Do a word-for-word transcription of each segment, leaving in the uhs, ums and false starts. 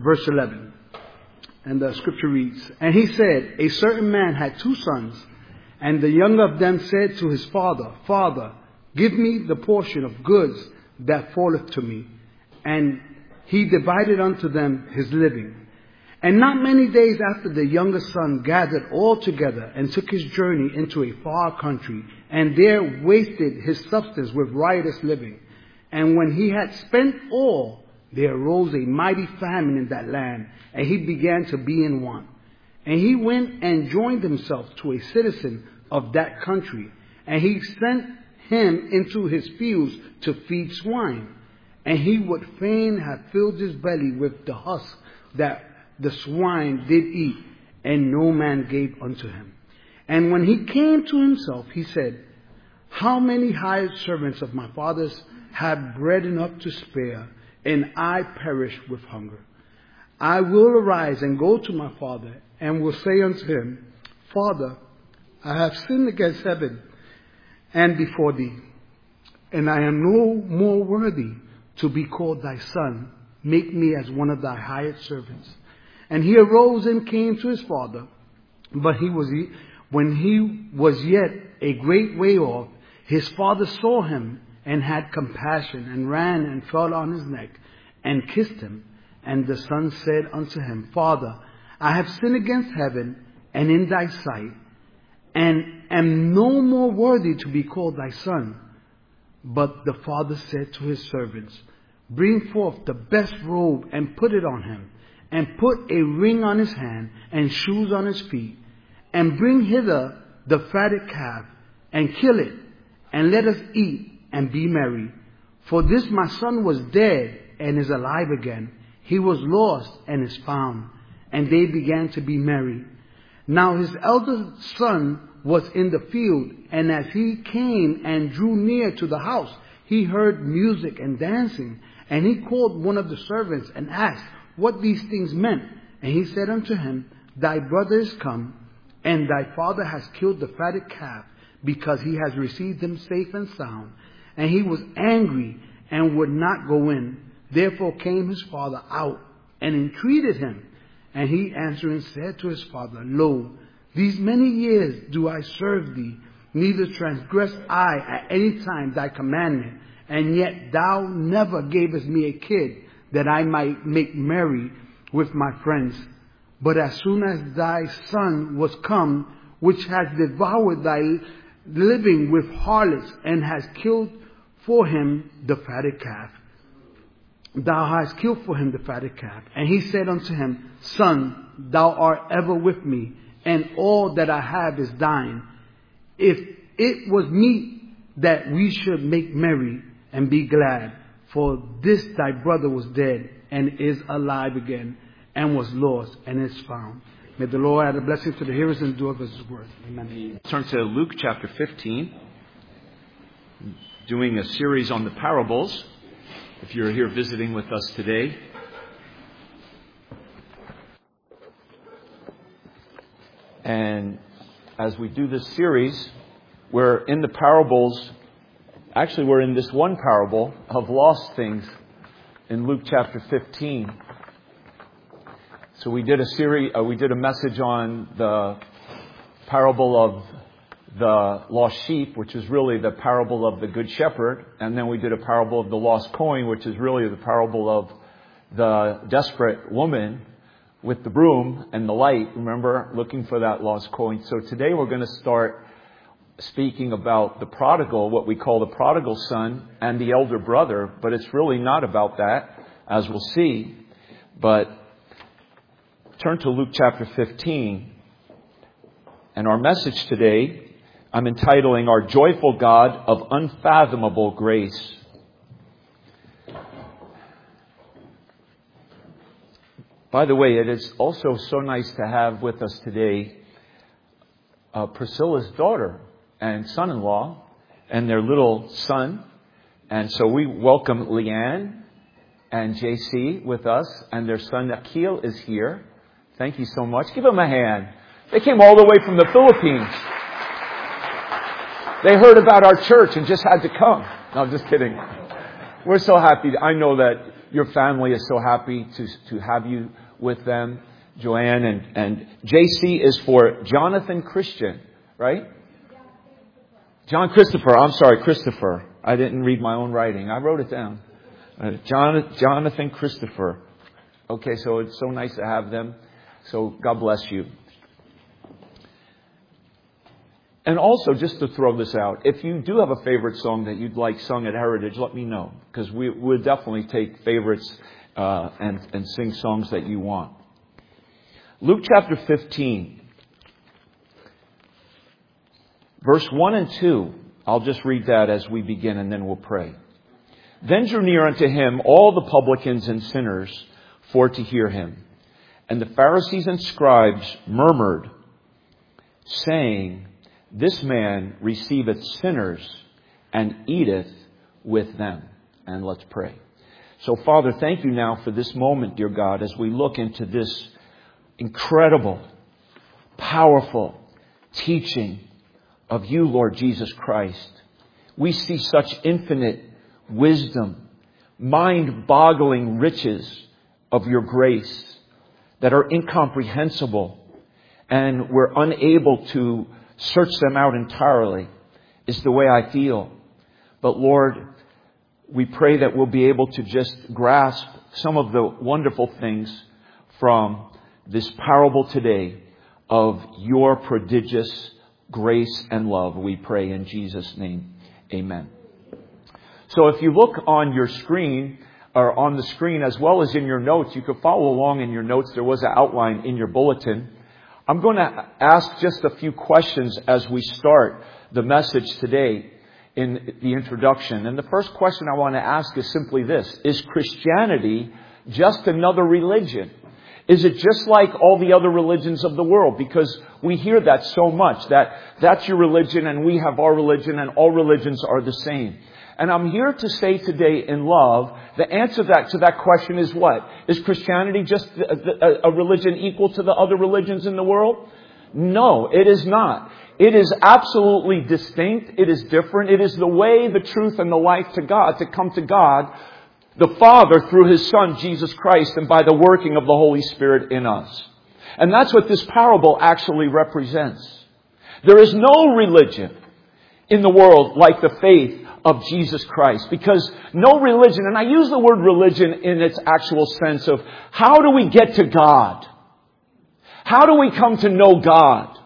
verse eleven. And the scripture reads, "And he said, a certain man had two sons, and the younger of them said to his father, Father, give me the portion of goods that falleth to me. And he divided unto them his living. And not many days after, the younger son gathered all together and took his journey into a far country, and there wasted his substance with riotous living. And when he had spent all, there arose a mighty famine in that land, and he began to be in want. And he went and joined himself to a citizen of that country, and he sent him into his fields to feed swine. And he would fain have filled his belly with the husk that the swine did eat, and no man gave unto him. And when he came to himself, he said, How many hired servants of my father's have bread enough to spare, and I perish with hunger? I will arise and go to my father, and will say unto him, Father, I have sinned against heaven and before thee, and I am no more worthy to be called thy son. Make me as one of thy hired servants. And he arose and came to his father. But he was when he was yet a great way off, his father saw him and had compassion, and ran and fell on his neck and kissed him. And the son said unto him, Father, I have sinned against heaven and in thy sight, and am no more worthy to be called thy son. But the father said to his servants, Bring forth the best robe and put it on him, and put a ring on his hand and shoes on his feet, and bring hither the fatted calf, and kill it, and let us eat and be merry. For this my son was dead and is alive again. He was lost and is found. And they began to be merry. Now his elder son was in the field, and as he came and drew near to the house, he heard music and dancing. And he called one of the servants and asked what these things meant. And he said unto him, Thy brother is come, and thy father has killed the fatted calf, because he has received him safe and sound. And he was angry and would not go in. Therefore came his father out and entreated him. And he answering said to his father, Lo, these many years do I serve thee, neither transgress I at any time thy commandment. And yet thou never gavest me a kid, that I might make merry with my friends. But as soon as thy son was come, which has devoured thy living with harlots, and has killed for him the fatted calf, thou hast killed for him the fatted calf. And he said unto him, Son, thou art ever with me, and all that I have is thine. If it was meet that we should make merry and be glad, for this thy brother was dead and is alive again, and was lost and is found. May the Lord add a blessing to the hearers and doers of his word. Amen. Turn to Luke chapter fifteen, doing a series on the parables. If you're here visiting with us today, and as we do this series, we're in the parables. Actually, we're in this one parable of lost things in Luke chapter fifteen. So we did a series, uh, we did a message on the parable of the lost sheep, which is really the parable of the good shepherd. And then we did a parable of the lost coin, which is really the parable of the desperate woman with the broom and the light, remember, looking for that lost coin. So today we're going to start speaking about the prodigal, what we call the prodigal son, and the elder brother. But it's really not about that, as we'll see. But turn to Luke chapter fifteen. And our message today, I'm entitling Our Joyful God of Unfathomable Grace. By the way, it is also so nice to have with us today uh, Priscilla's daughter and son-in-law and their little son. And so we welcome Leanne and J C with us, and their son Akil is here. Thank you so much. Give them a hand. They came all the way from the Philippines. They heard about our church and just had to come. No, I'm just kidding. We're so happy. I know that your family is so happy to, to have you with them, Joanne. And, and J C is for Jonathan Christian, right? John Christopher. I'm sorry, Christopher. I didn't read my own writing. I wrote it down. Uh, John, Jonathan Christopher. Okay, so it's so nice to have them. So God bless you. And also, just to throw this out, if you do have a favorite song that you'd like sung at Heritage, let me know. Because we would definitely take favorites uh, and, and sing songs that you want. Luke chapter fifteen, verse one and two. I'll just read that as we begin and then we'll pray. Then drew near unto him all the publicans and sinners for to hear him. And the Pharisees and scribes murmured, saying, This man receiveth sinners and eateth with them. And let's pray. So, Father, thank you now for this moment, dear God, as we look into this incredible, powerful teaching of you, Lord Jesus Christ. We see such infinite wisdom, mind-boggling riches of your grace that are incomprehensible, and we're unable to search them out entirely, is the way I feel. But Lord, we pray that we'll be able to just grasp some of the wonderful things from this parable today of your prodigious grace and love. We pray in Jesus' name. Amen. So if you look on your screen, or on the screen as well as in your notes, you could follow along in your notes. There was an outline in your bulletin. I'm going to ask just a few questions as we start the message today in the introduction. And the first question I want to ask is simply this. Is Christianity just another religion? Is it just like all the other religions of the world? Because we hear that so much, that that's your religion and we have our religion and all religions are the same. And I'm here to say today in love, the answer that, to that question is what? Is Christianity just a, a religion equal to the other religions in the world? No, it is not. It is absolutely distinct. It is different. It is the way, the truth, and the life to God, to come to God, the Father, through His Son, Jesus Christ, and by the working of the Holy Spirit in us. And that's what this parable actually represents. There is no religion in the world like the faith of Jesus Christ, because no religion, and I use the word religion in its actual sense of how do we get to God? How do we come to know God?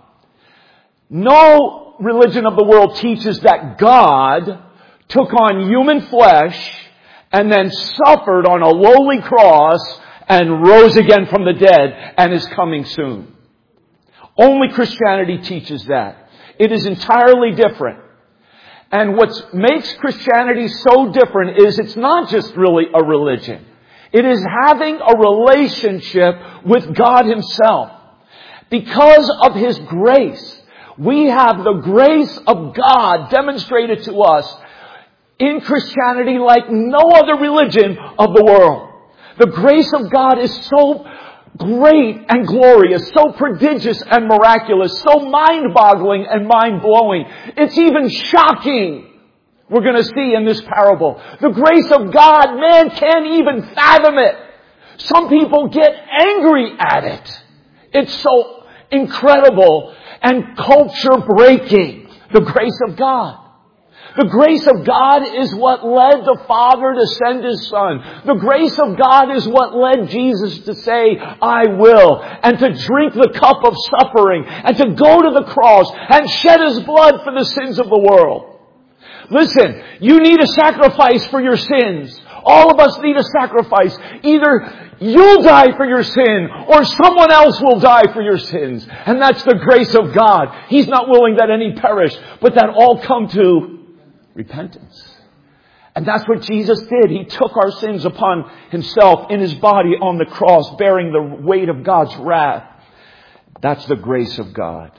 No religion of the world teaches that God took on human flesh and then suffered on a lowly cross and rose again from the dead and is coming soon. Only Christianity teaches that. It is entirely different. And what makes Christianity so different is it's not just really a religion. It is having a relationship with God Himself. Because of His grace, we have the grace of God demonstrated to us in Christianity like no other religion of the world. The grace of God is so great and glorious, so prodigious and miraculous, so mind-boggling and mind-blowing. It's even shocking. We're going to see in this parable. The grace of God, man can't even fathom it. Some people get angry at it. It's so incredible and culture-breaking. The grace of God. The grace of God is what led the Father to send His Son. The grace of God is what led Jesus to say, I will, and to drink the cup of suffering, and to go to the cross and shed His blood for the sins of the world. Listen, you need a sacrifice for your sins. All of us need a sacrifice. Either you'll die for your sin, or someone else will die for your sins. And that's the grace of God. He's not willing that any perish, but that all come to repentance. And that's what Jesus did. He took our sins upon Himself in His body on the cross, bearing the weight of God's wrath. That's the grace of God.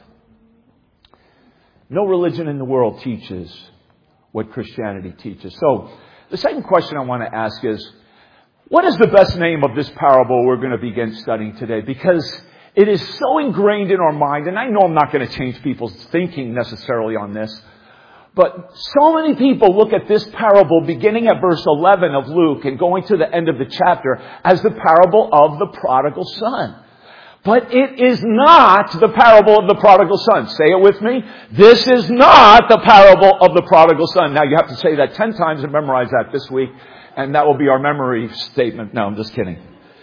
No religion in the world teaches what Christianity teaches. So, the second question I want to ask is, what is the best name of this parable we're going to begin studying today? Because it is so ingrained in our mind, and I know I'm not going to change people's thinking necessarily on this, But so many people look at this parable beginning at verse eleven of Luke and going to the end of the chapter as the parable of the prodigal son. But it is not the parable of the prodigal son. Say it with me. This is not the parable of the prodigal son. Now you have to say that ten times and memorize that this week. And that will be our memory statement. No, I'm just kidding.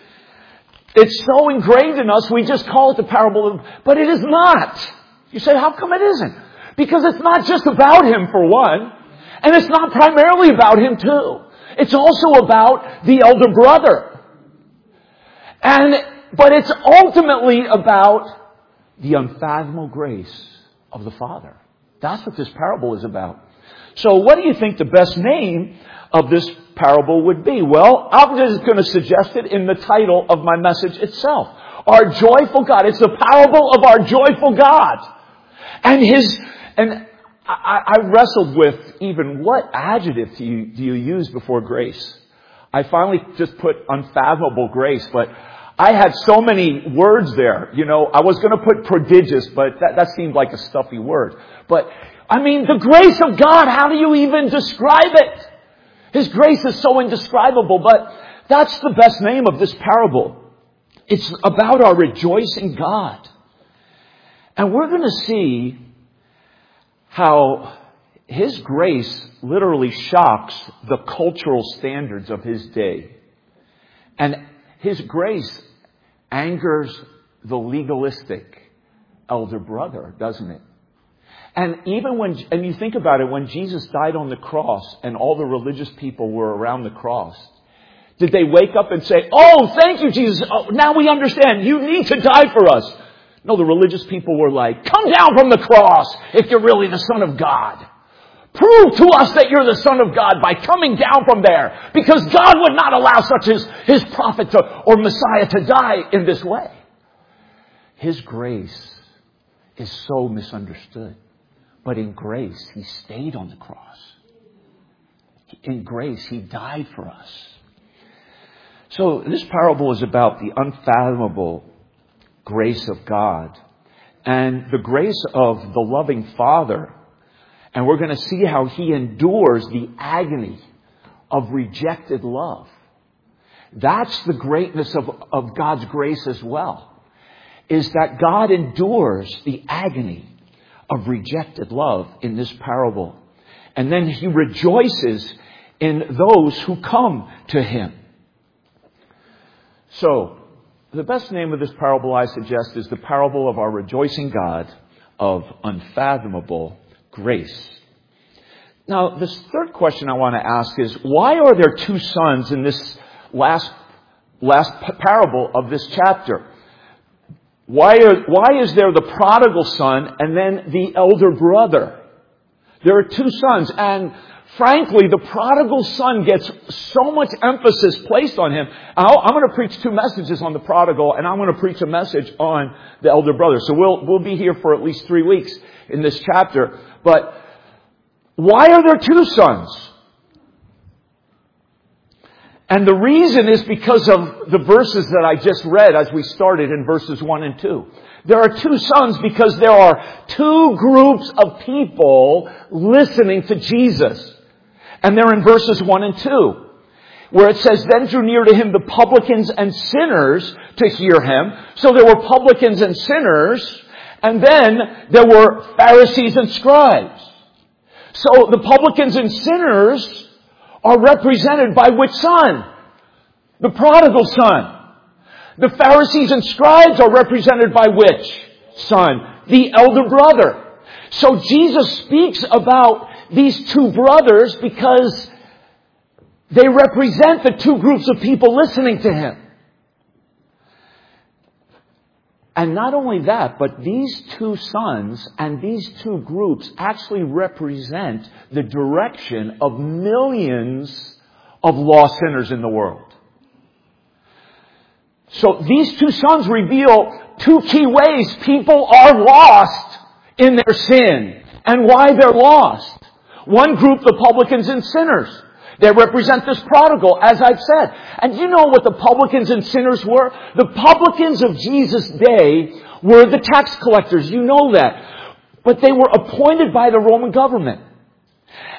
It's so ingrained in us, we just call it the parable of, but it is not. You say, how come it isn't? Because it's not just about him, for one. And it's not primarily about him, too. It's also about the elder brother. And, but it's ultimately about the unfathomable grace of the Father. That's what this parable is about. So what do you think the best name of this parable would be? Well, I'm just going to suggest it in the title of my message itself. Our joyful God. It's the parable of our joyful God. And his, and I, I wrestled with even what adjective do you, do you use before grace? I finally just put unfathomable grace, but I had so many words there. You know, I was going to put prodigious, but that, that seemed like a stuffy word. But, I mean, the grace of God, how do you even describe it? His grace is so indescribable, but that's the best name of this parable. It's about our rejoicing God. And we're going to see how his grace literally shocks the cultural standards of his day. And his grace angers the legalistic elder brother, doesn't it? And even when, and you think about it, when Jesus died on the cross and all the religious people were around the cross, did they wake up and say, oh, thank you, Jesus. Oh, now we understand. You need to die for us. No, the religious people were like, come down from the cross if you're really the Son of God. Prove to us that you're the Son of God by coming down from there. Because God would not allow such his, his prophet to, or Messiah to die in this way. His grace is so misunderstood. But in grace, he stayed on the cross. In grace, he died for us. So this parable is about the unfathomable grace of God and the grace of the loving Father. And we're going to see how he endures the agony of rejected love. That's the greatness of, of God's grace as well, is that God endures the agony of rejected love in this parable. And then he rejoices in those who come to him. So, the best name of this parable, I suggest, is the parable of our rejoicing God of unfathomable grace. Now, this third question I want to ask is, why are there two sons in this last, last parable of this chapter? Why are, why is there the prodigal son and then the elder brother? There are two sons, and frankly, the prodigal son gets so much emphasis placed on him. I'll, I'm going to preach two messages on the prodigal, and I'm going to preach a message on the elder brother. So we'll, we'll be here for at least three weeks in this chapter. But why are there two sons? And the reason is because of the verses that I just read as we started in verses one and two. There are two sons because there are two groups of people listening to Jesus. And they're in verses one and two, where it says, then drew near to him the publicans and sinners to hear him. So there were publicans and sinners, and then there were Pharisees and scribes. So the publicans and sinners are represented by which son? The prodigal son. The Pharisees and scribes are represented by which son? The elder brother. So Jesus speaks about these two brothers because they represent the two groups of people listening to him. And not only that, but these two sons and these two groups actually represent the direction of millions of lost sinners in the world. So these two sons reveal two key ways people are lost in their sin and why they're lost. One group, the publicans and sinners. They represent this prodigal, as I've said. And you know what the publicans and sinners were? The publicans of Jesus' day were the tax collectors. You know that. But they were appointed by the Roman government.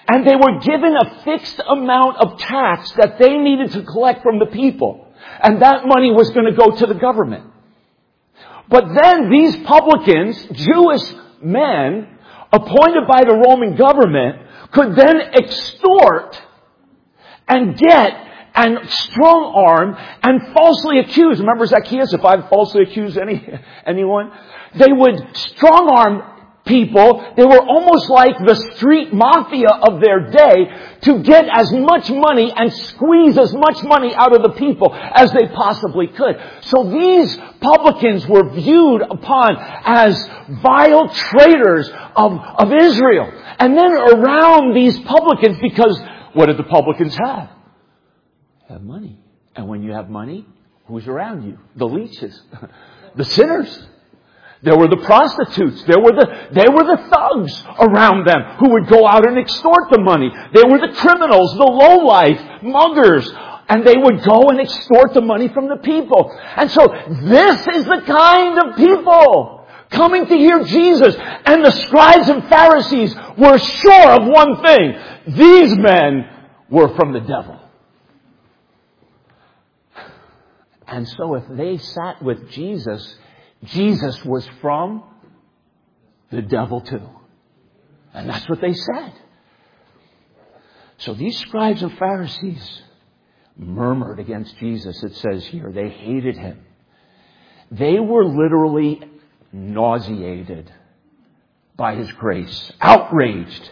And they were given a fixed amount of tax that they needed to collect from the people. And that money was going to go to the government. But then these publicans, Jewish men, appointed by the Roman government, could then extort and get and strong arm and falsely accuse. Remember Zacchaeus? If I falsely accuse any anyone, they would strong arm people. They were almost like the street mafia of their day to get as much money and squeeze as much money out of the people as they possibly could. So these publicans were viewed upon as vile traitors of, of Israel. And then around these publicans, because what did the publicans have? They have money. And when you have money, who's around you? The leeches. The sinners. There were the prostitutes. There were the, they were the thugs around them who would go out and extort the money. They were the criminals, the lowlife, muggers. And they would go and extort the money from the people. And so this is the kind of people coming to hear Jesus. And the scribes and Pharisees were sure of one thing. These men were from the devil. And so if they sat with Jesus, Jesus was from the devil too. And that's what they said. So these scribes and Pharisees murmured against Jesus, it says here. They hated him. They were literally nauseated by his grace, outraged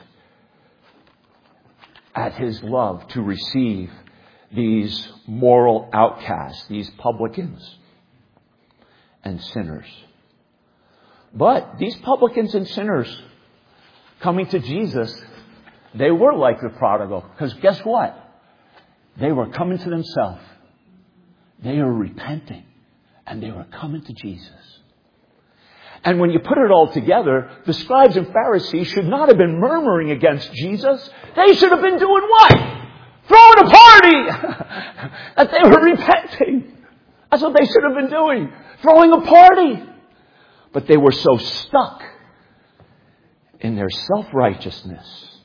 at his love to receive these moral outcasts, these publicans and sinners. But these publicans and sinners coming to Jesus, they were like the prodigal. Because guess what? They were coming to themselves. They were repenting. And they were coming to Jesus. And when you put it all together, the scribes and Pharisees should not have been murmuring against Jesus. They should have been doing what? Throwing a party! That they were repenting. That's what they should have been doing. Throwing a party. But they were so stuck in their self-righteousness.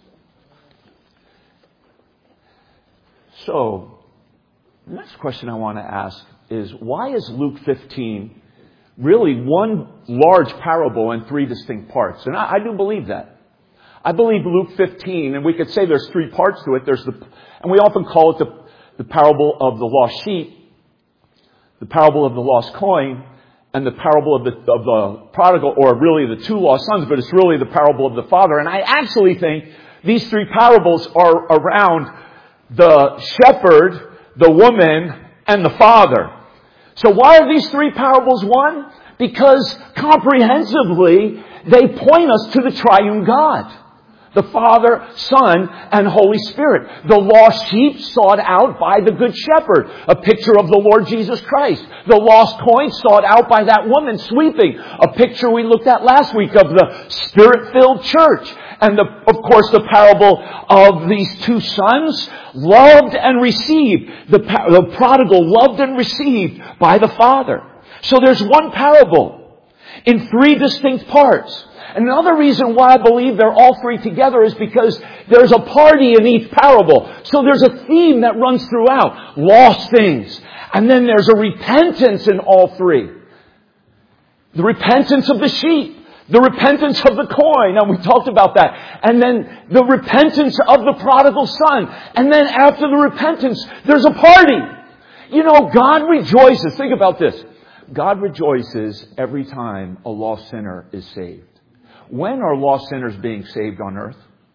So, the next question I want to ask is, why is Luke fifteen really one large parable in three distinct parts? And I, I do believe that. I believe Luke fifteen, and we could say there's three parts to it. There's the, and we often call it the, the parable of the lost sheep, the parable of the lost coin, and the parable of the, of the prodigal, or really the two lost sons, but it's really the parable of the father. And I actually think these three parables are around the shepherd, the woman, and the father. So why are these three parables one? Because comprehensively, they point us to the triune God. The Father, Son, and Holy Spirit. The lost sheep sought out by the Good Shepherd. A picture of the Lord Jesus Christ. The lost coin sought out by that woman sweeping. A picture we looked at last week of the Spirit-filled church. And the, of course, the parable of these two sons, loved and received. The, the prodigal loved and received by the Father. So there's one parable in three distinct parts. Another reason why I believe they're all three together is because there's a party in each parable. So there's a theme that runs throughout. Lost things. And then there's a repentance in all three. The repentance of the sheep. The repentance of the coin. And we talked about that. And then the repentance of the prodigal son. And then after the repentance, there's a party. You know, God rejoices. Think about this. God rejoices every time a lost sinner is saved. When are lost sinners being saved on earth?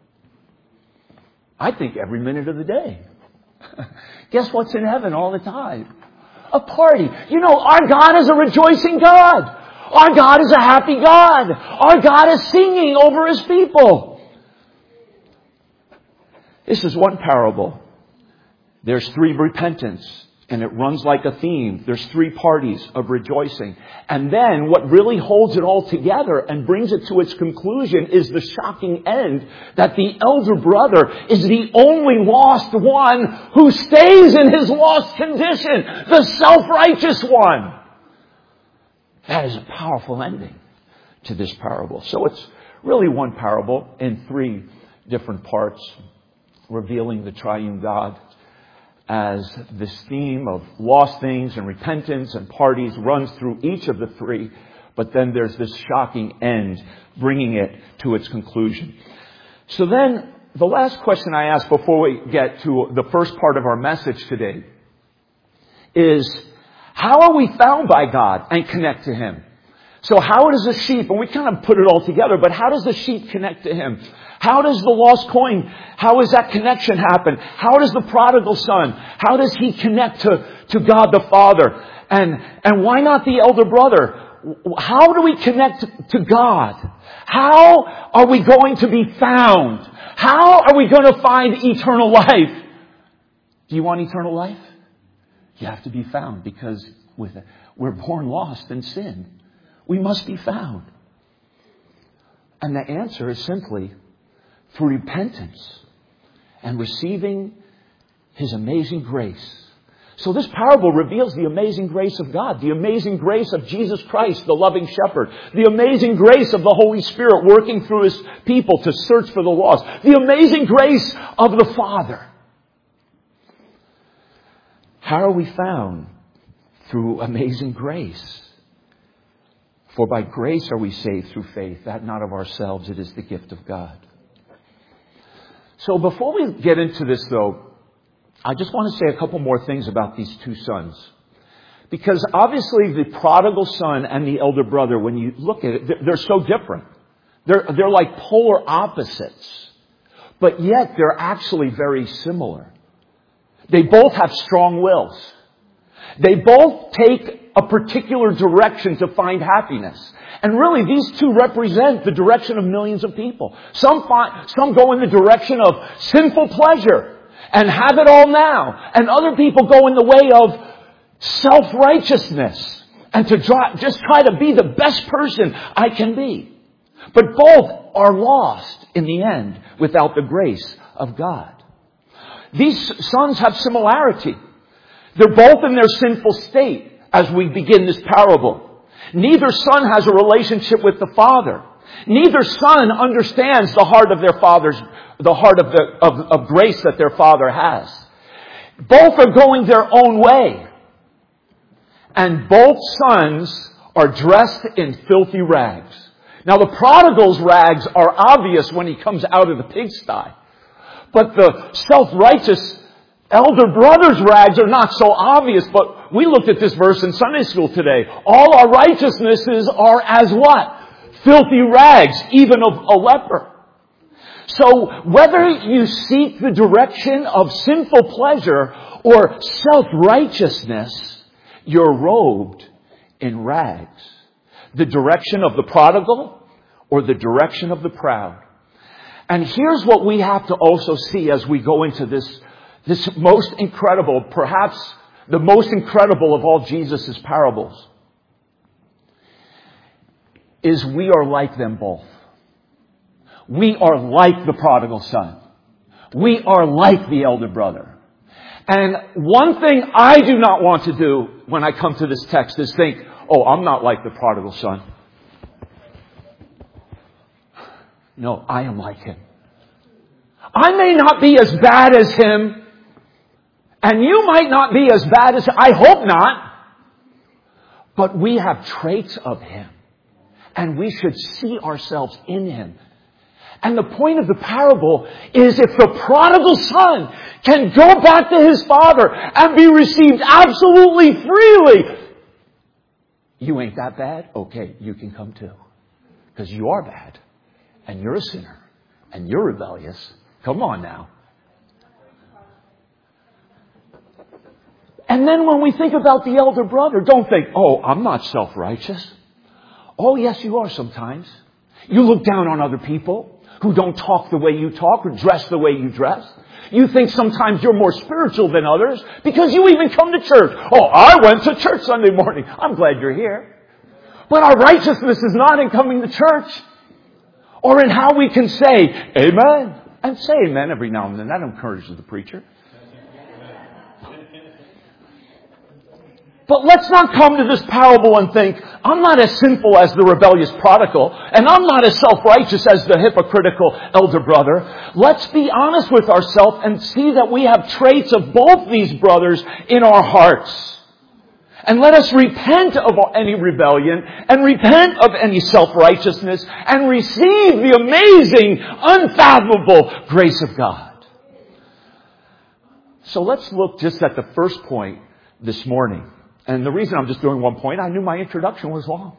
I think every minute of the day. Guess what's in heaven all the time? A party. You know, our God is a rejoicing God. Our God is a happy God. Our God is singing over His people. This is one parable. There's three repentance. And it runs like a theme. There's three parties of rejoicing. And then what really holds it all together and brings it to its conclusion is the shocking end that the elder brother is the only lost one who stays in his lost condition. The self-righteous one. That is a powerful ending to this parable. So it's really one parable in three different parts. revealing the triune God as this theme of lost things and repentance and parties runs through each of the three. But then there's this shocking end, bringing it to its conclusion. So then, the last question I ask before we get to the first part of our message today is, how are we found by God and connect to Him? So how does a sheep, and we kind of put it all together, but how does the sheep connect to Him? How does the lost coin, how does that connection happen? How does the prodigal son, how does he connect to, to God the Father? And, and why not the elder brother? How do we connect to God? How are we going to be found? How are we going to find eternal life? Do you want eternal life? You have to be found, because with, we're born lost in sin. We must be found. And the answer is simply through repentance and receiving His amazing grace. So this parable reveals the amazing grace of God, the amazing grace of Jesus Christ, the loving shepherd, the amazing grace of the Holy Spirit working through His people to search for the lost, the amazing grace of the Father. How are we found? Through amazing grace. For by grace are we saved through faith, that not of ourselves, it is the gift of God. So before we get into this, though, I just want to say a couple more things about these two sons. Because obviously the prodigal son and the elder brother, when you look at it, they're so different. They're, they're like polar opposites. But yet they're actually very similar. They both have strong wills. They both take a particular direction to find happiness. And really, these two represent the direction of millions of people. Some find, some go in the direction of sinful pleasure and have it all now. And other people go in the way of self-righteousness and to try, just try to be the best person I can be. But both are lost in the end without the grace of God. These sons have similarity. They're both in their sinful state as we begin this parable. Neither son has a relationship with the father. Neither son understands the heart of their father's, the heart of, the, of, of grace that their father has. Both are going their own way. And both sons are dressed in filthy rags. Now the prodigal's rags are obvious when he comes out of the pigsty. But the self-righteous elder brother's rags are not so obvious. But we looked at this verse in Sunday school today. All our righteousnesses are as what? Filthy rags, even of a leper. So whether you seek the direction of sinful pleasure or self-righteousness, you're robed in rags. The direction of the prodigal or the direction of the proud. And here's what we have to also see as we go into this, this most incredible, perhaps the most incredible of all Jesus' parables, is we are like them both. We are like the prodigal son. We are like the elder brother. And one thing I do not want to do when I come to this text is think, oh, I'm not like the prodigal son. No, I am like him. I may not be as bad as him, and you might not be as bad as him. I hope not. But we have traits of him, and we should see ourselves in him. And the point of the parable is if the prodigal son can go back to his father and be received absolutely freely, you ain't that bad? Okay, you can come too. Because you are bad. And you're a sinner. And you're rebellious. Come on now. And then when we think about the elder brother, don't think, oh, I'm not self-righteous. Oh, yes, you are sometimes. You look down on other people who don't talk the way you talk or dress the way you dress. You think sometimes you're more spiritual than others because you even come to church. Oh, I went to church Sunday morning. I'm glad you're here. But our righteousness is not in coming to church or in how we can say amen. And say amen every now and then. That encourages the preacher. But let's not come to this parable and think, I'm not as sinful as the rebellious prodigal, and I'm not as self-righteous as the hypocritical elder brother. Let's be honest with ourselves and see that we have traits of both these brothers in our hearts. And let us repent of any rebellion and repent of any self-righteousness and receive the amazing, unfathomable grace of God. So let's look just at the first point this morning. And the reason I'm just doing one point, I knew my introduction was long.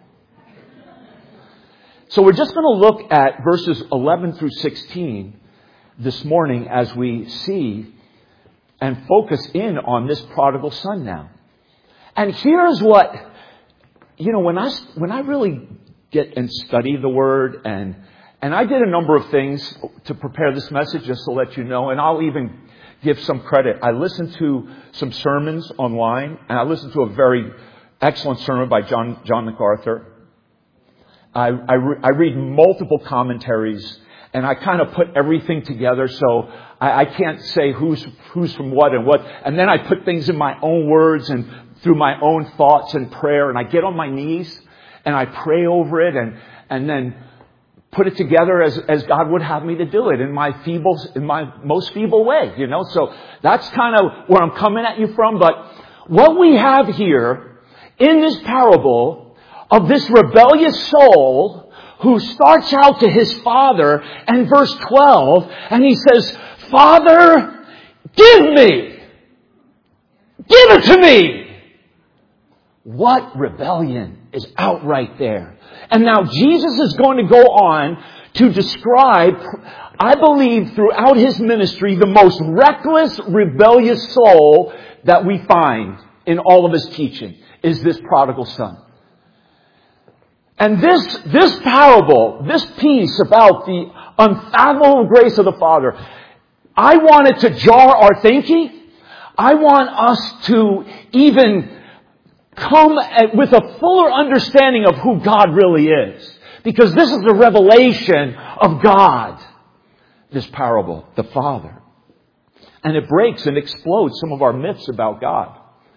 So we're just going to look at verses eleven through sixteen this morning as we see and focus in on this prodigal son now. And here's what, you know, when I, when I really get and study the Word, and, and I did a number of things to prepare this message, just to let you know, and I'll even give some credit. I listened to some sermons online, and I listened to a very excellent sermon by John, John MacArthur. I, I, re, I read multiple commentaries, and I kind of put everything together, so I, I can't say who's, who's from what and what. And then I put things in my own words and through my own thoughts and prayer, and I get on my knees and I pray over it and, and then put it together as, as God would have me to do it in my feeble, in my most feeble way, you know. So that's kind of where I'm coming at you from. But what we have here in this parable of this rebellious soul who starts out to his father, and verse twelve, and he says, "Father, give me, give it to me." What rebellion is outright there? And now Jesus is going to go on to describe, I believe, throughout his ministry, the most reckless, rebellious soul that we find in all of his teaching is this prodigal son. And this, this parable, this piece about the unfathomable grace of the Father, I want it to jar our thinking. I want us to even come at, with a fuller understanding of who God really is. Because this is the revelation of God. This parable, the Father. And it breaks and explodes some of our myths about God.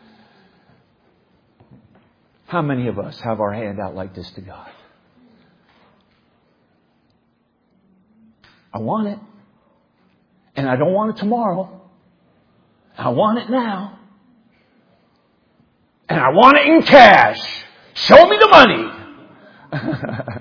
How many of us have our hand out like this to God? I want it. And I don't want it tomorrow. I want it now. And I want it in cash. Show me the money.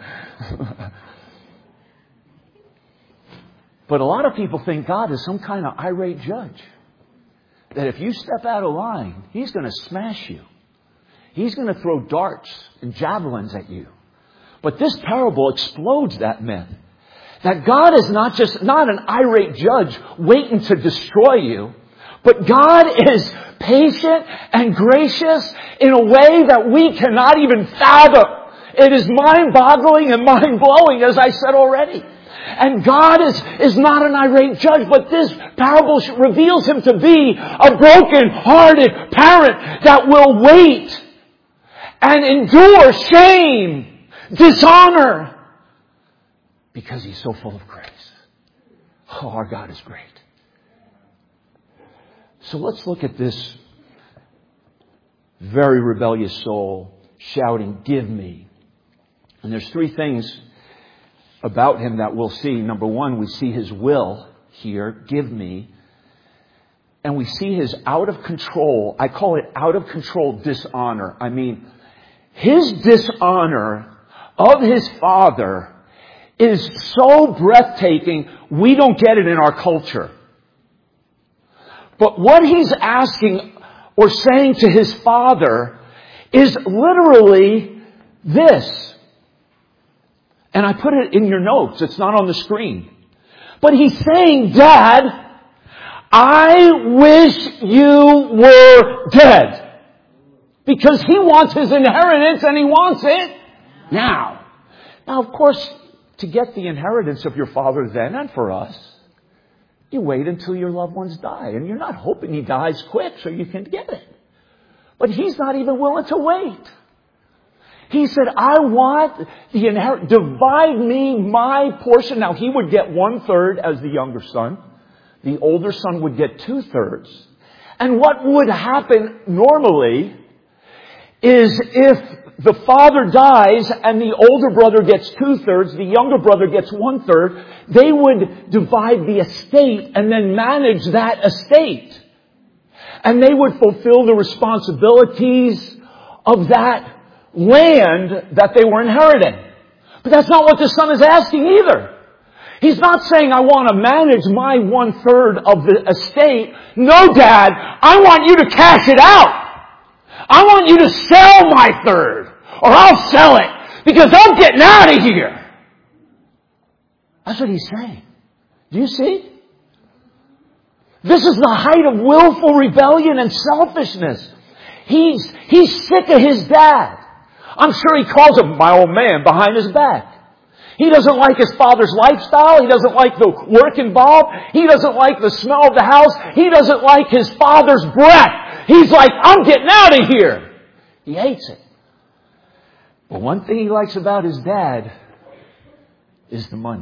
But a lot of people think God is some kind of irate judge. That if you step out of line, He's going to smash you. He's going to throw darts and javelins at you. But this parable explodes that myth. That God is not just, not an irate judge waiting to destroy you. But God is patient and gracious in a way that we cannot even fathom. It is mind-boggling and mind-blowing, as I said already. And God is, is not an irate judge, but this parable reveals Him to be a broken-hearted parent that will wait and endure shame, dishonor, because He's so full of grace. Oh, our God is great. So let's look at this very rebellious soul shouting, "Give me." And there's three things about him that we'll see. Number one, we see his will here, give me. And we see his out of control, I call it out of control dishonor. I mean, his dishonor of his father is so breathtaking, we don't get it in our culture. But what he's asking or saying to his father is literally this. And I put it in your notes. It's not on the screen. But he's saying, "Dad, I wish you were dead." Because he wants his inheritance and he wants it now. Now, of course, to get the inheritance of your father then and for us, you wait until your loved ones die. And you're not hoping he dies quick so you can get it. But he's not even willing to wait. He said, "I want the inheritance. Divide me my portion." Now, he would get one third as the younger son. The older son would get two thirds. And what would happen normally is if the father dies and the older brother gets two-thirds, the younger brother gets one-third, they would divide the estate and then manage that estate. And they would fulfill the responsibilities of that land that they were inheriting. But that's not what the son is asking either. He's not saying, I want to manage my one-third of the estate. No, Dad, I want you to cash it out. I want you to sell my third, or I'll sell it, because I'm getting out of here. That's what he's saying. Do you see? This is the height of willful rebellion and selfishness. He's, he's sick of his dad. I'm sure he calls him my old man behind his back. He doesn't like his father's lifestyle. He doesn't like the work involved. He doesn't like the smell of the house. He doesn't like his father's breath. He's like, I'm getting out of here. He hates it. But one thing he likes about his dad is the money.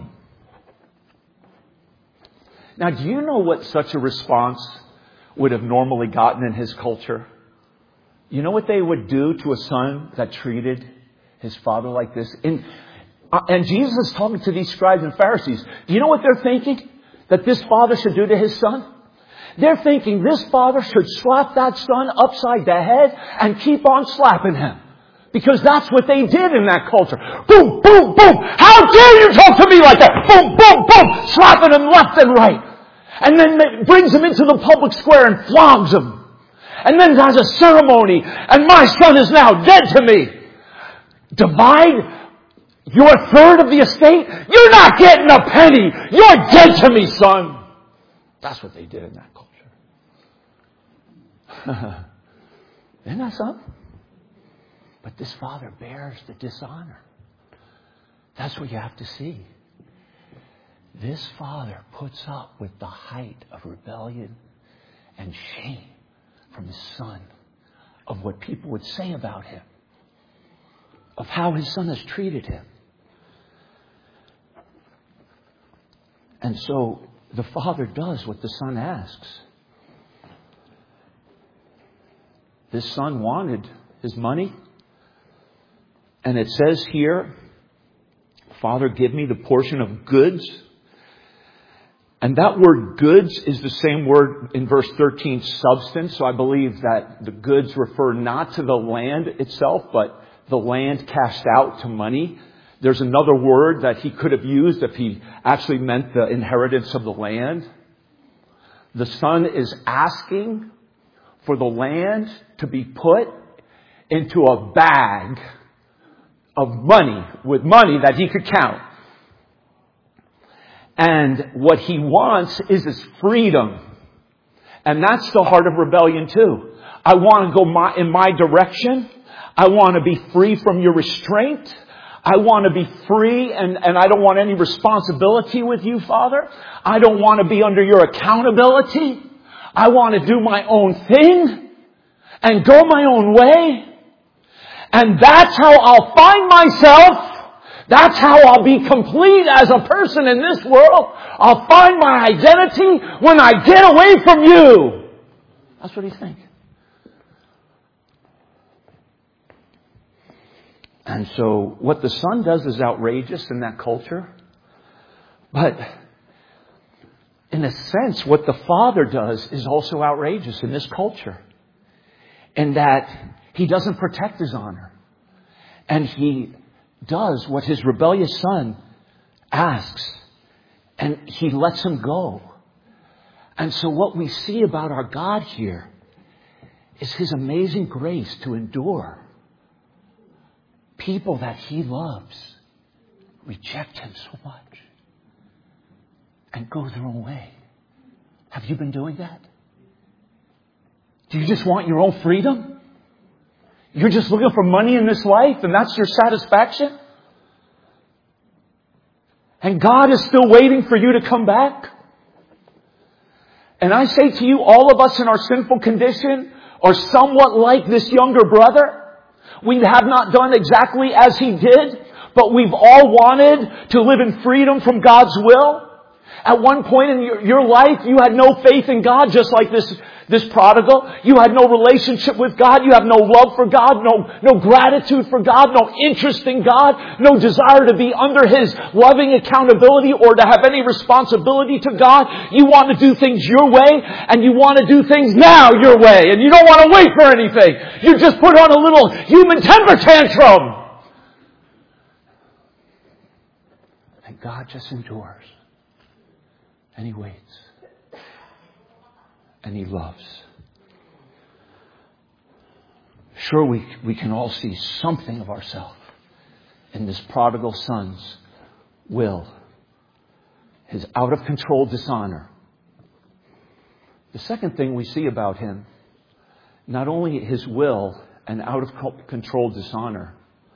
Now, do you know what such a response would have normally gotten in his culture? You know what they would do to a son that treated his father like this? In, uh, and Jesus is talking to these scribes and Pharisees. Do you know what they're thinking that this father should do to his son? They're thinking this father should slap that son upside the head and keep on slapping him. Because that's what they did in that culture. Boom, boom, boom. How dare you talk to me like that? Boom, boom, boom. Slapping him left and right. And then brings him into the public square and flogs him. And then has a ceremony. And my son is now dead to me. Divide your third of the estate? You're not getting a penny. You're dead to me, son. That's what they did in that culture. Isn't that something? But this father bears the dishonor. That's what you have to see. This father puts up with the height of rebellion and shame from his son, of what people would say about him, of how his son has treated him. And so the father does what the son asks. This son wanted his money. And it says here, Father, give me the portion of goods. And that word goods is the same word in verse thirteen, substance. So I believe that the goods refer not to the land itself, but the land cashed out to money. There's another word that he could have used if he actually meant the inheritance of the land. The son is asking for the land to be put into a bag of money, with money that he could count. And what he wants is his freedom. And that's the heart of rebellion too. I want to go my, in my direction. I want to be free from your restraint. I want to be free and, and I don't want any responsibility with you, Father. I don't want to be under your accountability. I want to do my own thing and go my own way. And that's how I'll find myself. That's how I'll be complete as a person in this world. I'll find my identity when I get away from you. That's what he's thinking. And so what the son does is outrageous in that culture. But in a sense, what the father does is also outrageous in this culture. In that he doesn't protect his honor. And he does what his rebellious son asks. And he lets him go. And so what we see about our God here is his amazing grace to endure. People that he loves reject him so much and go their own way. Have you been doing that? Do you just want your own freedom? You're just looking for money in this life and that's your satisfaction? And God is still waiting for you to come back? And I say to you, all of us in our sinful condition are somewhat like this younger brother. We have not done exactly as he did, but we've all wanted to live in freedom from God's will. At one point in your, your life, you had no faith in God, just like this, this prodigal. You had no relationship with God. You have no love for God, no, no gratitude for God, no interest in God, no desire to be under His loving accountability or to have any responsibility to God. You want to do things your way, and you want to do things now your way, and you don't want to wait for anything. You just put on a little human temper tantrum. And God just endures. And He waits. And He loves. Sure, we, we can all see something of ourselves in this prodigal son's will. His out-of-control dishonor. The second thing we see about him, not only his will and out-of-control dishonor.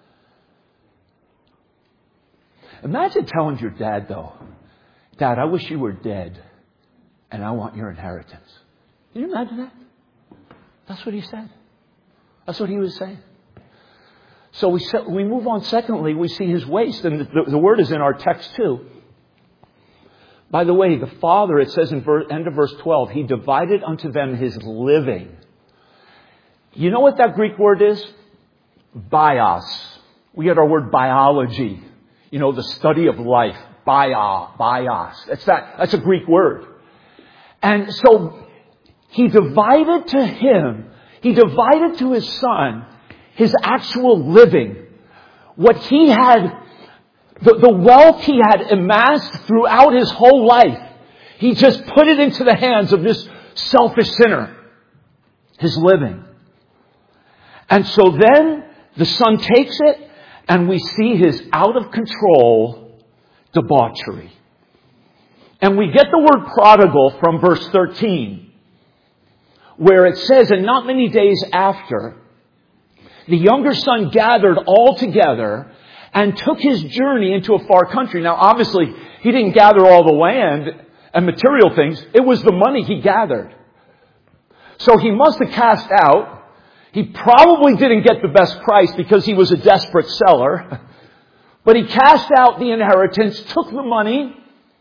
Imagine telling your dad, though, Dad, I wish you were dead, and I want your inheritance. Can you imagine that? That's what he said. That's what he was saying. So we we move on. Secondly, we see his waste, and the, the word is in our text too. By the way, the Father, it says in verse, end of verse twelve, He divided unto them His living. You know what that Greek word is? Bios. We get our word biology. You know, the study of life. Bio, bios. That's that. That's a Greek word. And so He divided to him, He divided to His Son, His actual living. What he had, the, the wealth he had amassed throughout his whole life, He just put it into the hands of this selfish sinner. His living. And so then the Son takes it, and we see his out of control debauchery. And we get the word prodigal from verse thirteen, where it says, and not many days after, the younger son gathered all together and took his journey into a far country. Now, obviously, he didn't gather all the land and material things. It was the money he gathered. So he must have cast out. He probably didn't get the best price because he was a desperate seller. But he cast out the inheritance, took the money,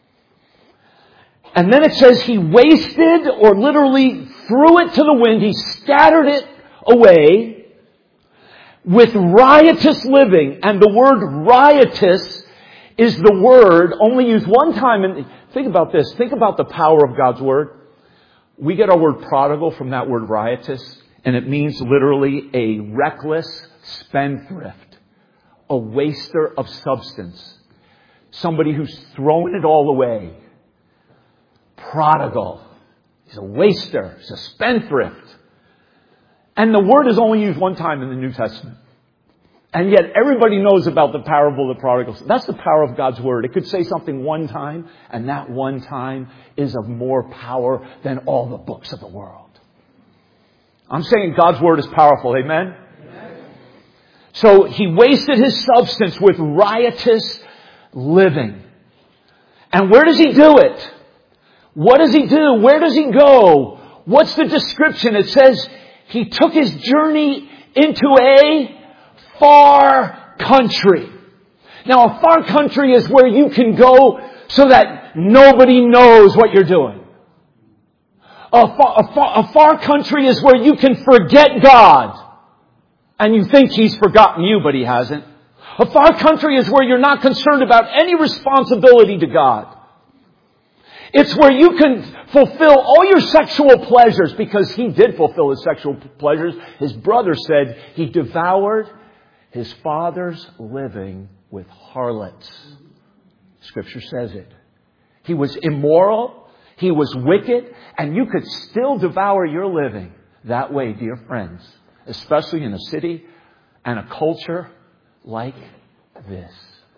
and then it says he wasted or literally threw it to the wind. He scattered it away with riotous living. And the word riotous is the word only used one time. And think about this. Think about the power of God's word. We get our word prodigal from that word riotous. And it means literally a reckless spendthrift, a waster of substance, somebody who's thrown it all away. Prodigal. He's a waster. He's a spendthrift. And the word is only used one time in the New Testament. And yet everybody knows about the parable of the prodigal son. That's the power of God's word. It could say something one time, and that one time is of more power than all the books of the world. I'm saying God's word is powerful. Amen? Amen? So he wasted his substance with riotous living. And where does he do it? What does he do? Where does he go? What's the description? It says he took his journey into a far country. Now, a far country is where you can go so that nobody knows what you're doing. A far, a, far, a far country is where you can forget God. And you think He's forgotten you, but He hasn't. A far country is where you're not concerned about any responsibility to God. It's where you can fulfill all your sexual pleasures, because He did fulfill His sexual pleasures. His brother said He devoured His father's living with harlots. Scripture says it. He was immoral. He was wicked, and you could still devour your living that way, dear friends, especially in a city and a culture like this.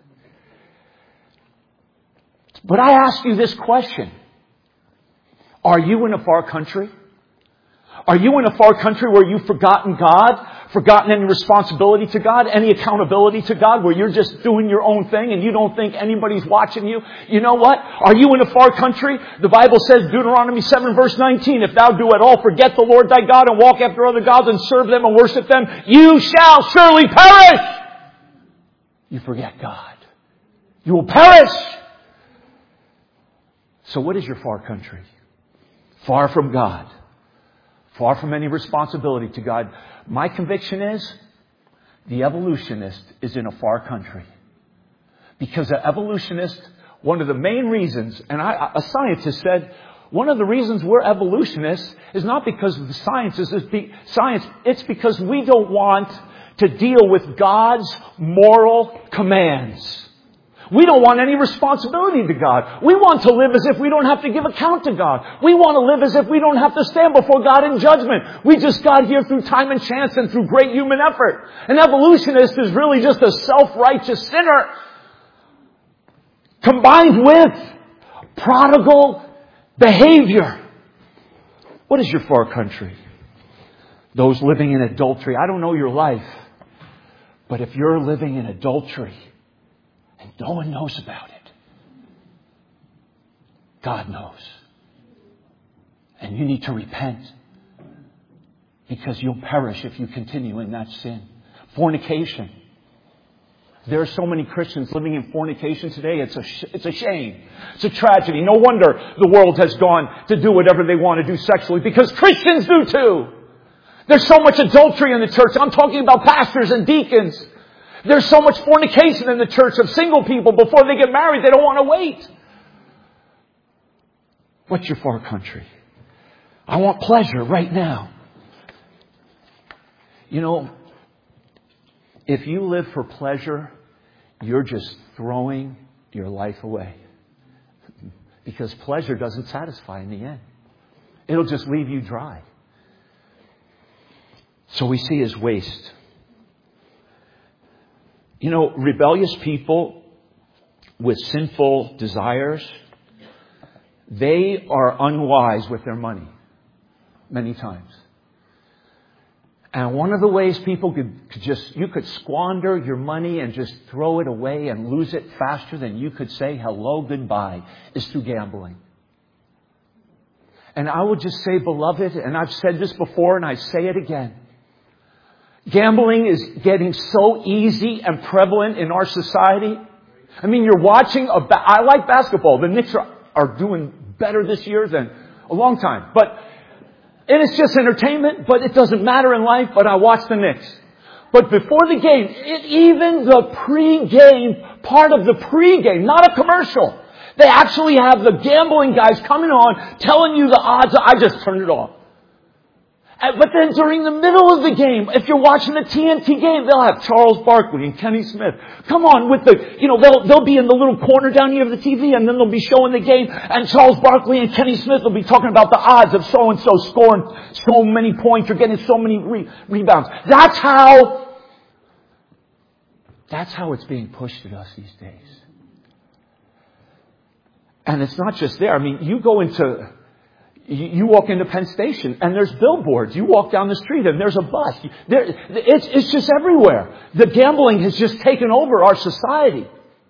But I ask you this question. Are you in a far country? Are you in a far country where you've forgotten God, forgotten any responsibility to God, any accountability to God, where you're just doing your own thing and you don't think anybody's watching you? You know what? Are you in a far country? The Bible says, Deuteronomy seven verse nineteen, if thou do at all forget the Lord thy God and walk after other gods and serve them and worship them, you shall surely perish. You forget God. You will perish. So what is your far country? Far from God. Far from any responsibility to God. My conviction is the evolutionist is in a far country. Because the evolutionist, one of the main reasons, and I, a scientist said, one of the reasons we're evolutionists is not because of the sciences, it's be, science. It's because we don't want to deal with God's moral commands. We don't want any responsibility to God. We want to live as if we don't have to give account to God. We want to live as if we don't have to stand before God in judgment. We just got here through time and chance and through great human effort. An evolutionist is really just a self-righteous sinner combined with prodigal behavior. What is your far country? Those living in adultery. I don't know your life, but if you're living in adultery and no one knows about it, God knows. And you need to repent, because you'll perish if you continue in that sin. Fornication. There are so many Christians living in fornication today. It's a, sh- it's a shame. It's a tragedy. No wonder the world has gone to do whatever they want to do sexually, because Christians do too. There's so much adultery in the church. I'm talking about pastors and deacons. There's so much fornication in the church of single people before they get married. They don't want to wait. What's your far country? I want pleasure right now. You know, if you live for pleasure, you're just throwing your life away. Because pleasure doesn't satisfy in the end. It'll just leave you dry. So we see his waste. You know, rebellious people with sinful desires, they are unwise with their money many times. And one of the ways people could, could just, you could squander your money and just throw it away and lose it faster than you could say hello, goodbye, is through gambling. And I would just say, beloved, and I've said this before and I say it again, gambling is getting so easy and prevalent in our society. I mean, you're watching, a ba- I like basketball. The Knicks are, are doing better this year than a long time. But and it's just entertainment, but it doesn't matter in life, but I watch the Knicks. But before the game, it, even the pre-game, part of the pre-game, not a commercial, they actually have the gambling guys coming on, telling you the odds. I just turned it off. But then during the middle of the game, if you're watching the T N T game, they'll have Charles Barkley and Kenny Smith. Come on with the, you know, they'll, they'll be in the little corner down here of the T V, and then they'll be showing the game, and Charles Barkley and Kenny Smith will be talking about the odds of so-and-so scoring so many points or getting so many re- rebounds. That's how, that's how it's being pushed at us these days. And it's not just there. I mean, you go into, You walk into Penn Station and there's billboards. You walk down the street and there's a bus. There, it's, it's just everywhere. The gambling has just taken over our society.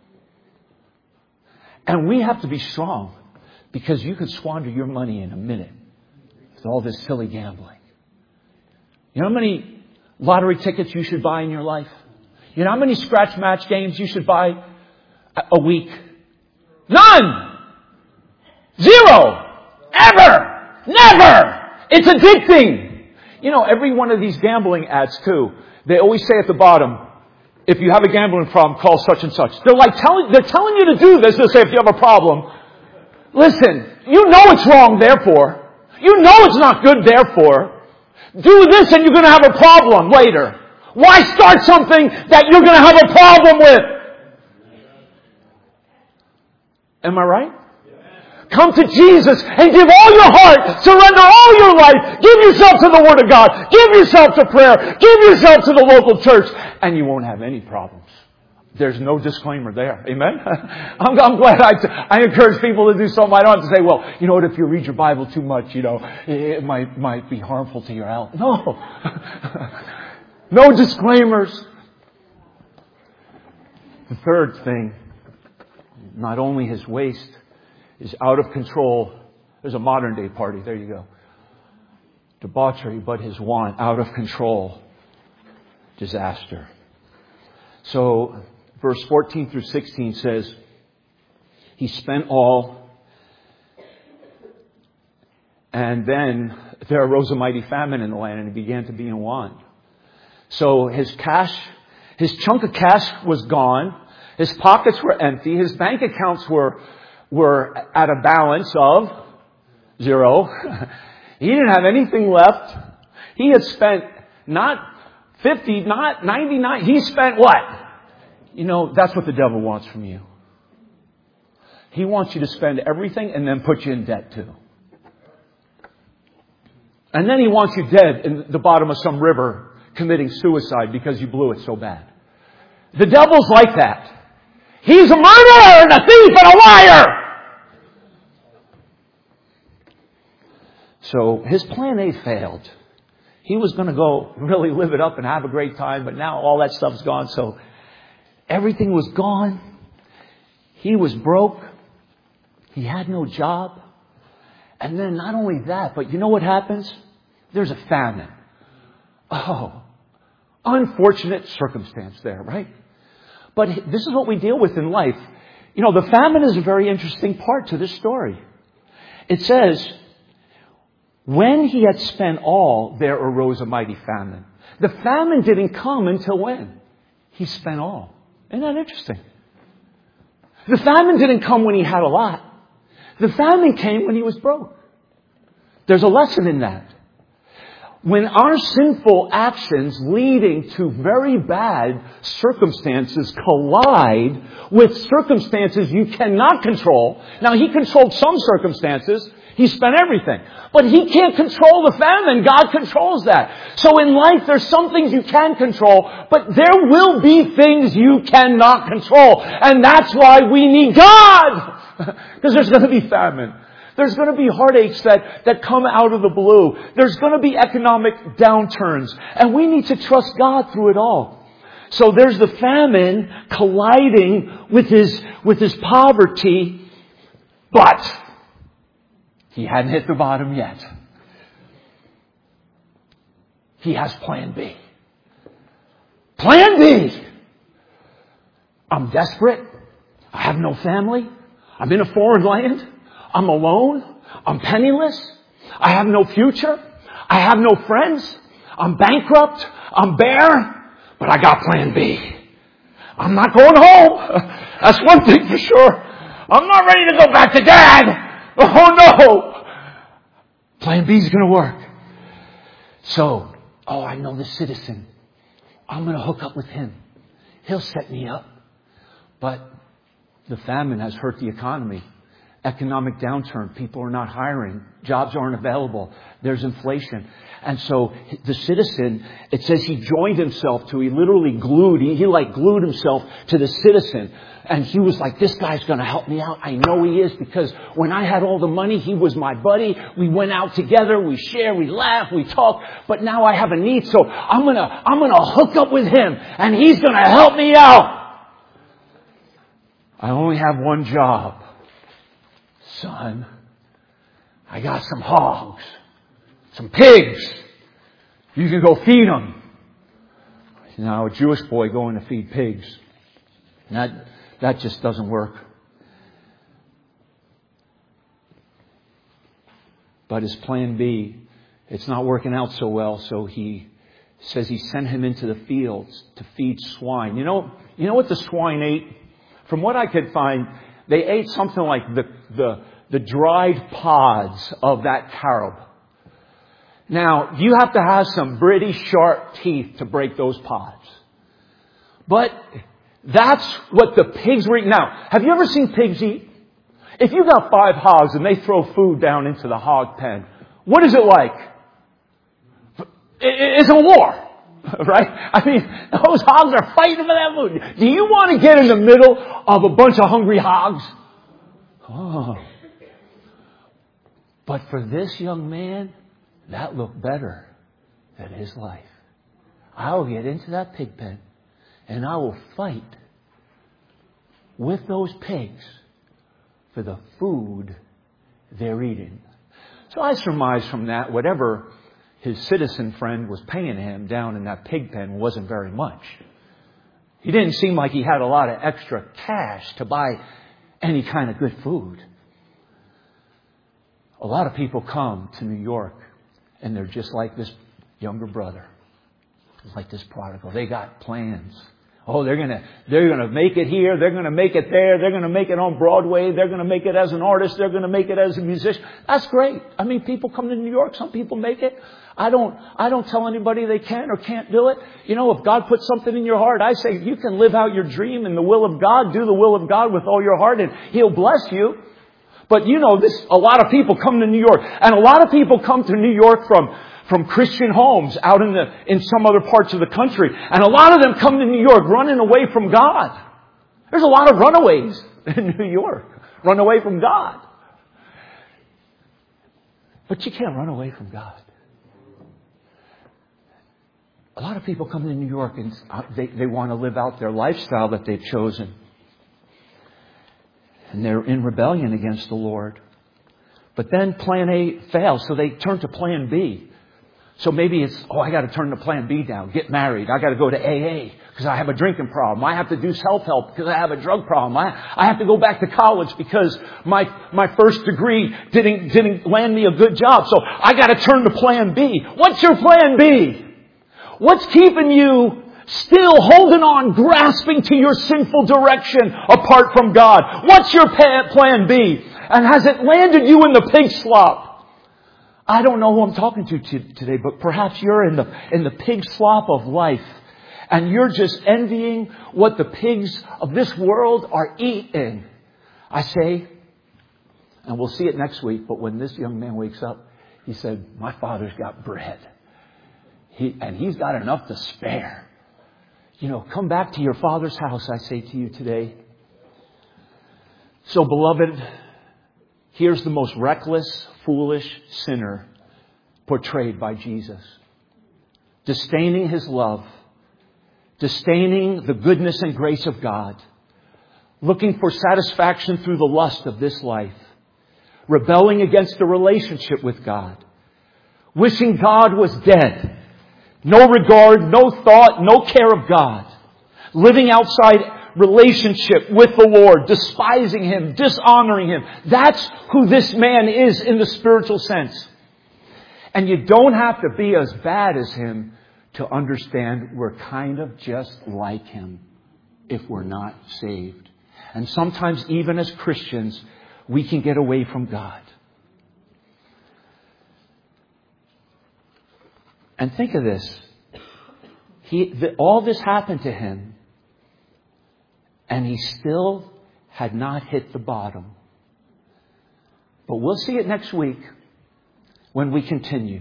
And we have to be strong, because you could squander your money in a minute with all this silly gambling. You know how many lottery tickets you should buy in your life? You know how many scratch match games you should buy a week? None! Zero! Ever! Never! It's addicting! You know, every one of these gambling ads too, they always say at the bottom, if you have a gambling problem, call such and such. They're like telling, they're telling you to do this. They'll say, if you have a problem, listen, you know it's wrong, therefore. You know it's not good, therefore. Do this and you're going to have a problem later. Why start something that you're going to have a problem with? Am I right? Come to Jesus and give all your heart. Surrender all your life. Give yourself to the Word of God. Give yourself to prayer. Give yourself to the local church. And you won't have any problems. There's no disclaimer there. Amen? I'm, I'm glad I, I encourage people to do something. I don't have to say, well, you know what, if you read your Bible too much, you know, it might, might be harmful to your health. No. No disclaimers. The third thing, not only his waste, is out of control. There's a modern day party. There you go. Debauchery, but his want, out of control. Disaster. So, verse fourteen through sixteen says, he spent all And then there arose a mighty famine in the land, and he began to be in want. So his cash, his chunk of cash was gone. His pockets were empty. His bank accounts were, were at a balance of zero. He didn't have anything left. He had spent not fifty, not ninety-nine. He spent what? You know, that's what the devil wants from you. He wants you to spend everything and then put you in debt too. And then he wants you dead in the bottom of some river committing suicide because you blew it so bad. The devil's like that. He's a murderer and a thief and a liar. So his plan A failed. He was going to go really live it up and have a great time, but now all that stuff's gone. So everything was gone. He was broke. He had no job. And then not only that, but you know what happens? There's a famine. Oh, unfortunate circumstance there, right? But this is what we deal with in life. You know, the famine is a very interesting part to this story. It says, when he had spent all, there arose a mighty famine. The famine didn't come until when? He spent all. Isn't that interesting? The famine didn't come when he had a lot. The famine came when he was broke. There's a lesson in that. When our sinful actions leading to very bad circumstances collide with circumstances you cannot control. Now, he controlled some circumstances. He spent everything. But he can't control the famine. God controls that. So in life, there's some things you can control, but there will be things you cannot control. And that's why we need God. Because there's going to be famine. There's going to be heartaches that, that come out of the blue. There's going to be economic downturns. And we need to trust God through it all. So there's the famine colliding with his, with his poverty. But he hadn't hit the bottom yet. He has plan B. Plan B! I'm desperate. I have no family. I'm in a foreign land. I'm alone. I'm penniless. I have no future. I have no friends. I'm bankrupt. I'm bare. But I got plan B. I'm not going home. That's one thing for sure. I'm not ready to go back to Dad. Oh no. Plan B is going to work. So, oh, I know the citizen. I'm going to hook up with him. He'll set me up. But the famine has hurt the economy. Economic downturn. People are not hiring. Jobs aren't available. There's inflation. And so the citizen, it says he joined himself to, he literally glued, he, he like glued himself to the citizen. And he was like, this guy's going to help me out. I know he is, because when I had all the money, he was my buddy. We went out together. We shared, we laughed, we talked. But now I have a need. So I'm going to, I'm going to hook up with him and he's going to help me out. I only have one job. Son, I got some hogs, some pigs. You can go feed them. Now, a Jewish boy going to feed pigs, that, that just doesn't work. But his plan B, it's not working out so well, so he says he sent him into the fields to feed swine. You know, you know what the swine ate? From what I could find, they ate something like the, the, the dried pods of that carob. Now, you have to have some pretty sharp teeth to break those pods. But that's what the pigs were eating. Now, have you ever seen pigs eat? If you got five hogs and they throw food down into the hog pen, what is it like? It's a war. Right? I mean, those hogs are fighting for that food. Do you want to get in the middle of a bunch of hungry hogs? Oh. But for this young man, that looked better than his life. I'll get into that pig pen and I will fight with those pigs for the food they're eating. So I surmise from that, whatever his citizen friend was paying him down in that pig pen wasn't very much. He didn't seem like he had a lot of extra cash to buy any kind of good food. A lot of people come to New York and they're just like this younger brother. It's like this prodigal. They got plans. Oh, they're gonna, they're gonna make it here. They're gonna make it there. They're gonna make it on Broadway. They're gonna make it as an artist. They're gonna make it as a musician. That's great. I mean, people come to New York. Some people make it. I don't, I don't tell anybody they can or can't do it. You know, if God puts something in your heart, I say you can live out your dream in the will of God. Do the will of God with all your heart and He'll bless you. But you know, this, a lot of people come to New York, and a lot of people come to New York from From Christian homes out in the in some other parts of the country. And a lot of them come to New York running away from God. There's a lot of runaways in New York. Run away from God. But you can't run away from God. A lot of people come to New York and they, they want to live out their lifestyle that they've chosen. And they're in rebellion against the Lord. But then plan A fails, so they turn to plan B. So maybe it's, oh, I got to turn the plan B down, get married. I got to go to A A because I have a drinking problem. I have to do self-help because I have a drug problem. I, I have to go back to college because my, my first degree didn't, didn't land me a good job. So I got to turn to plan B. What's your plan B? What's keeping you still holding on, grasping to your sinful direction apart from God? What's your plan B? And has it landed you in the pig slop? I don't know who I'm talking to today, but perhaps you're in the in the pig slop of life, and you're just envying what the pigs of this world are eating. I say, and we'll see it next week, but when this young man wakes up, he said, my father's got bread. He, and he's got enough to spare. You know, come back to your father's house, I say to you today. So, beloved, here's the most reckless, foolish sinner portrayed by Jesus. Disdaining His love. Disdaining the goodness and grace of God. Looking for satisfaction through the lust of this life. Rebelling against the relationship with God. Wishing God was dead. No regard, no thought, no care of God. Living outside relationship with the Lord, despising Him, dishonoring Him. That's who this man is in the spiritual sense. And you don't have to be as bad as him to understand we're kind of just like him if we're not saved. And sometimes even as Christians, we can get away from God. And think of this. He, the, all this happened to him, and he still had not hit the bottom. But we'll see it next week when we continue.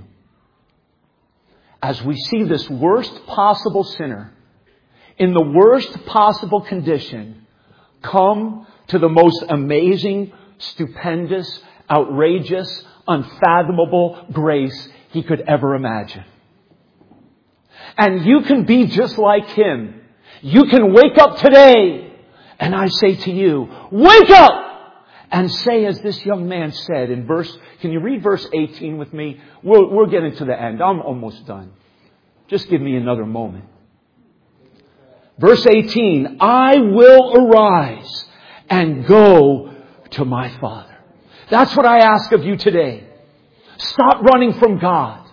As we see this worst possible sinner in the worst possible condition come to the most amazing, stupendous, outrageous, unfathomable grace he could ever imagine. And you can be just like him. You can wake up today, and I say to you, wake up! And say as this young man said in verse, can you read verse eighteen with me? We'll, we're getting to the end. I'm almost done. Just give me another moment. Verse eighteen, I will arise and go to my Father. That's what I ask of you today. Stop running from God.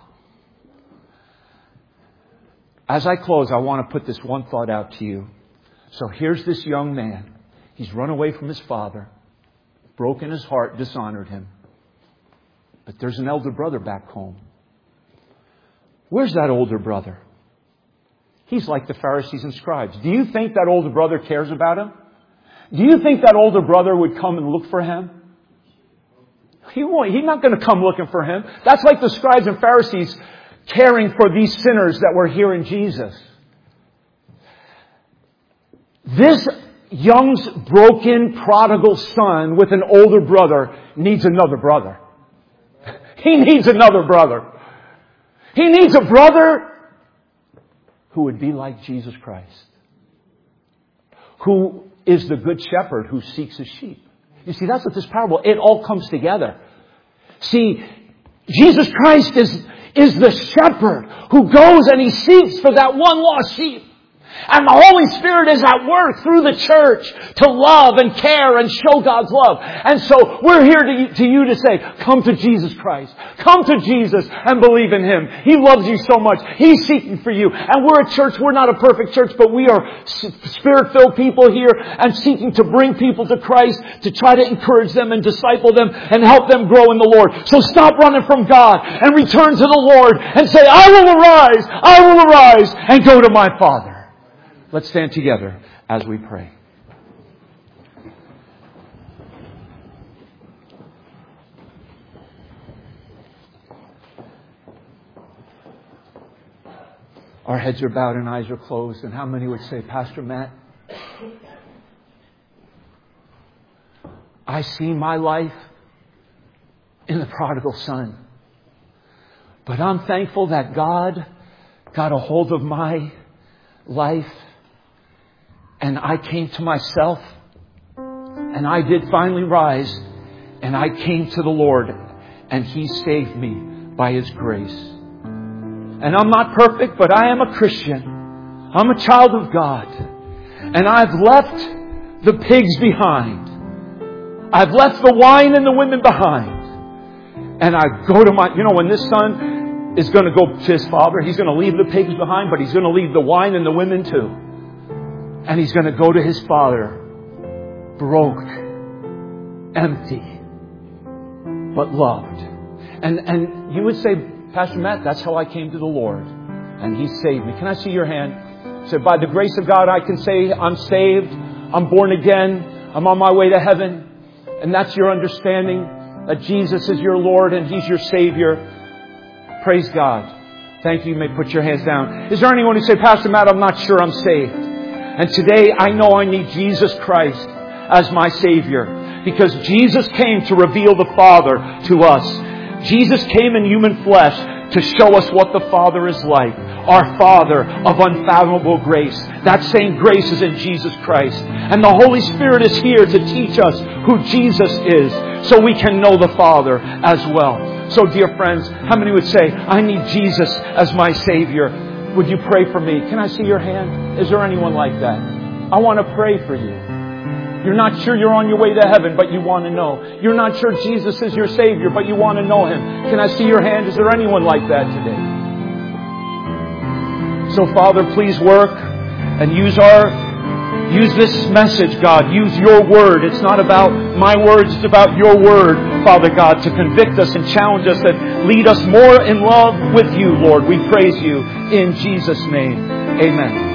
As I close, I want to put this one thought out to you. So here's this young man. He's run away from his father, broken his heart, dishonored him. But there's an elder brother back home. Where's that older brother? He's like the Pharisees and scribes. Do you think that older brother cares about him? Do you think that older brother would come and look for him? He won't. He's not going to come looking for him. That's like the scribes and Pharisees caring for these sinners that were hearing Jesus. This young, broken, prodigal son with an older brother needs another brother. He needs another brother. He needs a brother who would be like Jesus Christ, who is the good shepherd who seeks his sheep. You see, that's what this parable, it all comes together. See, Jesus Christ is, is the shepherd who goes and he seeks for that one lost sheep. And the Holy Spirit is at work through the church to love and care and show God's love. And so we're here to, to you to say, come to Jesus Christ. Come to Jesus and believe in Him. He loves you so much. He's seeking for you. And we're a church. We're not a perfect church, but we are Spirit-filled people here and seeking to bring people to Christ, to try to encourage them and disciple them and help them grow in the Lord. So stop running from God and return to the Lord and say, I will arise, I will arise and go to my Father. Let's stand together as we pray. Our heads are bowed and eyes are closed. And how many would say, Pastor Matt, I see my life in the prodigal son. But I'm thankful that God got a hold of my life. And I came to myself, and I did finally rise, and I came to the Lord, and He saved me by His grace. And I'm not perfect, but I am a Christian. I'm a child of God. And I've left the pigs behind. I've left the wine and the women behind. And I go to my, you know, when this son is going to go to his father, he's going to leave the pigs behind, but he's going to leave the wine and the women too. And he's going to go to his father, broke, empty, but loved. And and you would say, Pastor Matt, that's how I came to the Lord. And He saved me. Can I see your hand? Say, by the grace of God, I can say I'm saved. I'm born again. I'm on my way to heaven. And that's your understanding that Jesus is your Lord and He's your Savior. Praise God. Thank you. You may put your hands down. Is there anyone who say, Pastor Matt, I'm not sure I'm saved? And today I know I need Jesus Christ as my Savior, because Jesus came to reveal the Father to us. Jesus came in human flesh to show us what the Father is like. Our Father of unfathomable grace. That same grace is in Jesus Christ. And the Holy Spirit is here to teach us who Jesus is, so we can know the Father as well. So dear friends, how many would say, I need Jesus as my Savior? Would you pray for me? Can I see your hand? Is there anyone like that? I want to pray for you. You're not sure you're on your way to heaven, but you want to know. You're not sure Jesus is your Savior, but you want to know Him. Can I see your hand? Is there anyone like that today? So Father, please work and use our Use this message, God. Use your word. It's not about my words. It's about your word, Father God, to convict us and challenge us and lead us more in love with you, Lord. We praise you in Jesus' name. Amen.